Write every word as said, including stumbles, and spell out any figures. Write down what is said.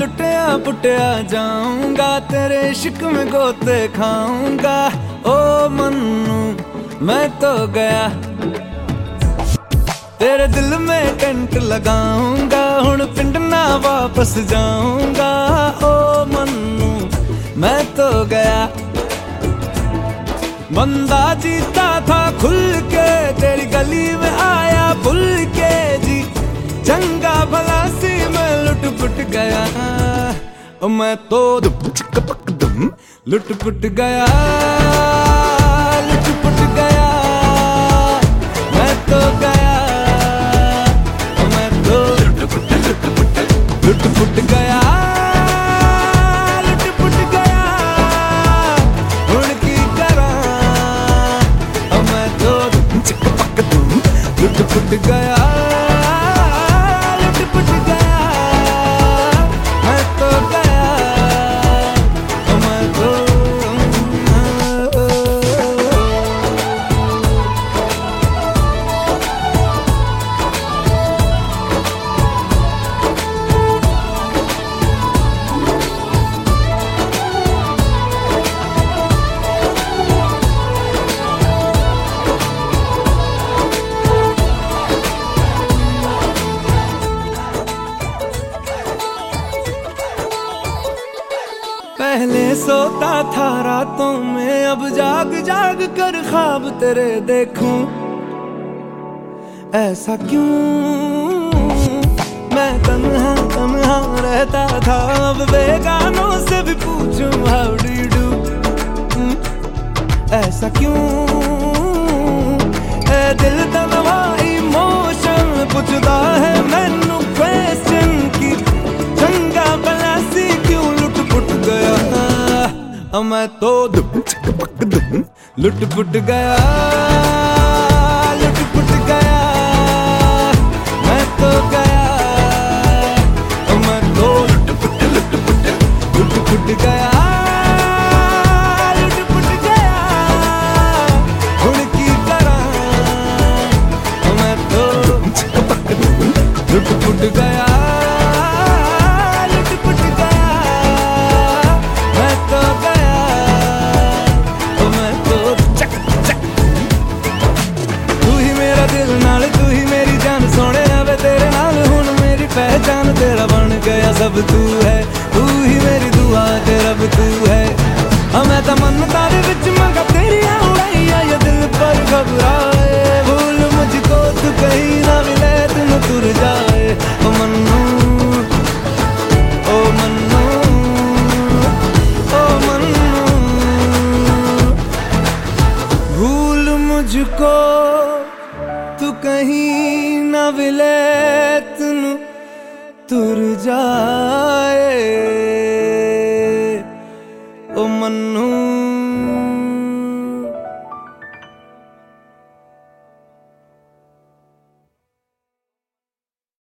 लुटिया पुटिया जाऊंगा, तेरे इश्क में गोते खाऊंगा। ओ मन्नू मैं तो गया, तेरे दिल में टेंट लगाऊंगा, हुण पिंड ना वापस जाऊंगा। ओ मन्नू मैं तो गया, बंदा जीता था खुल के, तेरी गली में आया भूल के जी। चंगा भला सी मैं लुट पुट गया, मैं तो दुम चिक पक दुम लुट पुट गया, लुट पुट गया। मैं तो गया, मैं तो लुट पुट लुट पुट लुट पुट गया, लुट पुट गया। हुण की करा, मैं तो दुम चिक पक दुम लुट पुट गया, लुट पुट गया। मैं तो गया, मैं तो पहले सोता था रातों में, अब जाग जाग कर ख्वाब तेरे देखूं। ऐसा क्यों मैं तन्हा तन्हा रहता था, अब बेगानों से भी पूछूं हाउ डू यू डू। ऐसा क्यों ए दिल तनवा इमोशन पुछदा है मैनू क्वेश्चन की। चंगा भला सी क्यों लुट पुट गया, मैं तो दुम चिक पक दुम लुट पुट गया, लुट पुट गया। मैं तो गया, मैं तो लुट पुट लुट पुट लुट पुट गया, लुट पुट गया। हुण की करा, मैं तो दुम चिक पक दुम लुट पुट गया, लुट पुट गया। मैं तो गया, मैं तो चक चक। तू ही मेरा दिल नाल, तू ही मेरी जान, सोने वे तेरे नाल हुण मेरी पहचान। तेरा बन गया सब तू है, तू ही मेरी दुआ ते रब तू है। हाँ मैं तो मन तारे विच मंगा तेरिया उड़ाइया, ये दिल पर घबराए। भूल मुझको तू कहीं ना मिले, तुम तुर जाए। ओ मन्नू, ओ मन्नू, ओ मन्नू। भूल मुझको तू कहीं ना मिले, तुम तुर जा।